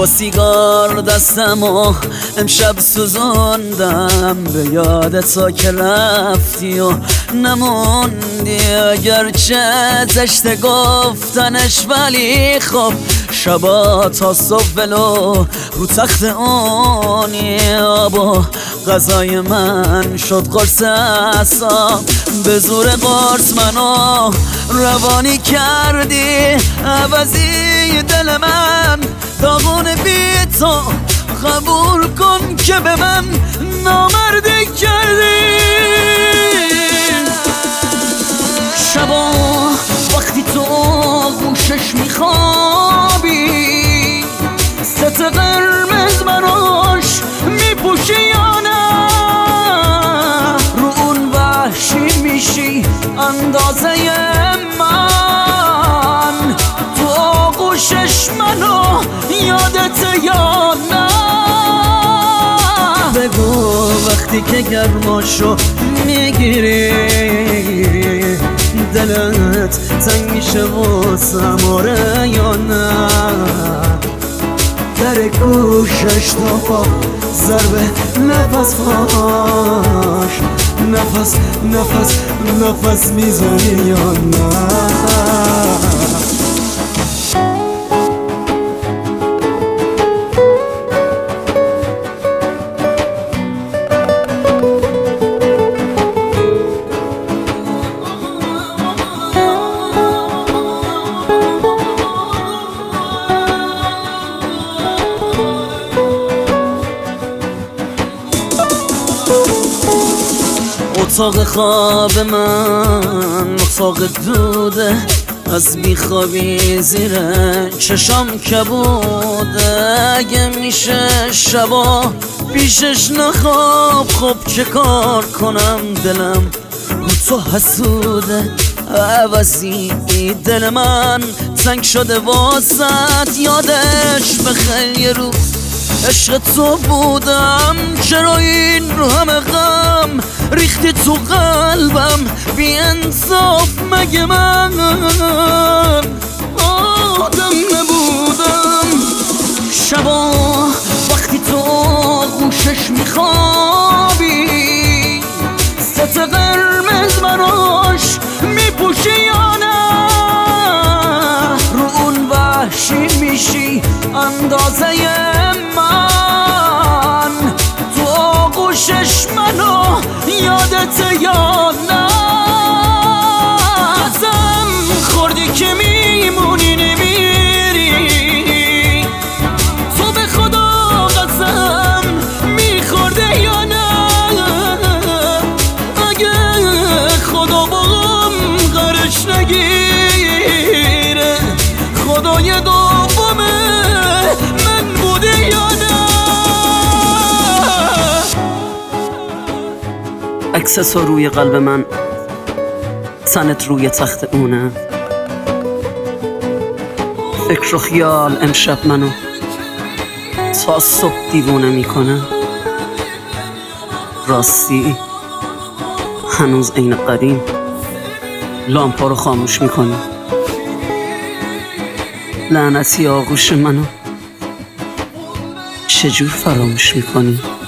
با سیگار دستم و امشب سوزوندم به یادت تا که رفتی و نموندی. اگرچه زشته گفتنش ولی خب شبا تا صبح ولو رو تخت اونی. با غذای من شد قرص اعصاب، به زور قرص منو روانی کردی. عوضی دل من داغون بی تو، قبول کن که به من نامردی کردی. شبا وقتی تو گوشش میخوابی، ست قرمز براش میپوشی یا نه؟ رو اون وحشی میشی اندازه من، تو آغوشش منو یادت یا نه؟ بگو وقتی که گرماشو میگیری دلت تنگ میشه واسم، آره یا نه؟ در گوشش تا با ضربه نفس فاش، نفس میزنی یا نه؟ اتاق خواب من اتاق دوده، از بیخوابی زیر چشام کبوده. اگه میشه شبا پیشش نخواب، خب چه کار کنم دلم تو حسوده. عوضی دل من تنگ شده واسط، یادش بخیر یه روز عشق تو بودم. چرا این رو همه غم ریختی تو قلبم؟ بی انصاف مگه من آدم نبودم؟ شبا وقتی تو گوشش میخوابی، ست قرمز براش میپوشی یا نه؟ رو اون وحشی میشی اندازه من، تو آغوشش منو یادت یا نه؟ قسم خوردی که میمونی نمیری، تو به خدا قسم میخورده یا نه؟ اگه خدا باهم غرش نگیره، خدای دومه من بوده یا نه؟ عکس تو روی قلب من، تنت روی تخت اونه. فکر و خیال امشب منو تا صبح دیوونه میکنه. راستی هنوز عین قدیم لامپا رو خاموش میکنی. لعنتی آغوش منو چجور فراموش میکنی؟